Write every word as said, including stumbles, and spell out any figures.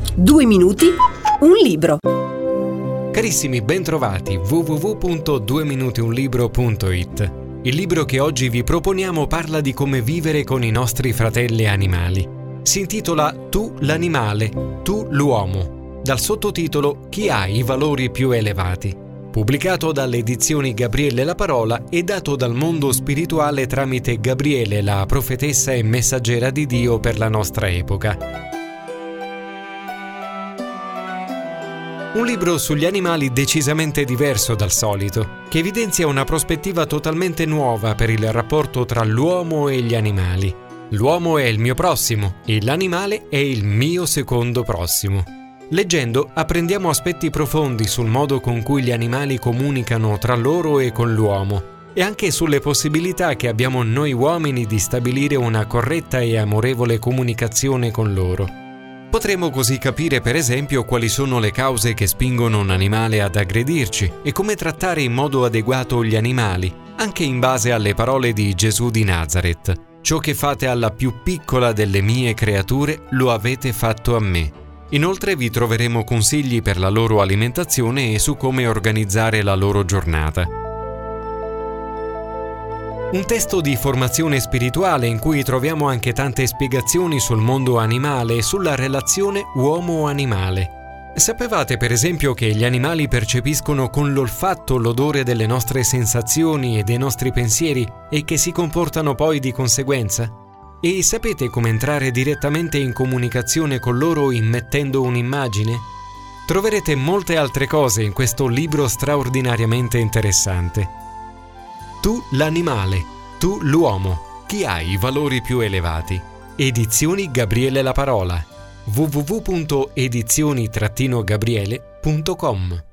Due minuti, un libro. Carissimi, bentrovati. w w w punto due minuti un libro punto i t. Il libro che oggi vi proponiamo parla di come vivere con i nostri fratelli animali. Si intitola Tu l'animale, tu l'uomo, dal sottotitolo Chi ha i valori più elevati, pubblicato dalle edizioni Gabriele La Parola e dato dal mondo spirituale tramite Gabriele, la profetessa e messaggera di Dio per la nostra epoca. Un libro sugli animali decisamente diverso dal solito, che evidenzia una prospettiva totalmente nuova per il rapporto tra l'uomo e gli animali. L'uomo è il mio prossimo e l'animale è il mio secondo prossimo. Leggendo apprendiamo aspetti profondi sul modo con cui gli animali comunicano tra loro e con l'uomo, e anche sulle possibilità che abbiamo noi uomini di stabilire una corretta e amorevole comunicazione con loro. Potremmo così capire, per esempio, quali sono le cause che spingono un animale ad aggredirci e come trattare in modo adeguato gli animali, anche in base alle parole di Gesù di Nazaret. Ciò che fate alla più piccola delle mie creature lo avete fatto a me. Inoltre vi troveremo consigli per la loro alimentazione e su come organizzare la loro giornata. Un testo di formazione spirituale in cui troviamo anche tante spiegazioni sul mondo animale e sulla relazione uomo-animale. Sapevate per esempio che gli animali percepiscono con l'olfatto l'odore delle nostre sensazioni e dei nostri pensieri e che si comportano poi di conseguenza? E sapete come entrare direttamente in comunicazione con loro immettendo un'immagine? Troverete molte altre cose in questo libro straordinariamente interessante. Tu l'animale, tu l'uomo, chi ha i valori più elevati. Edizioni Gabriele La Parola. w w w punto edizioni gabriele punto com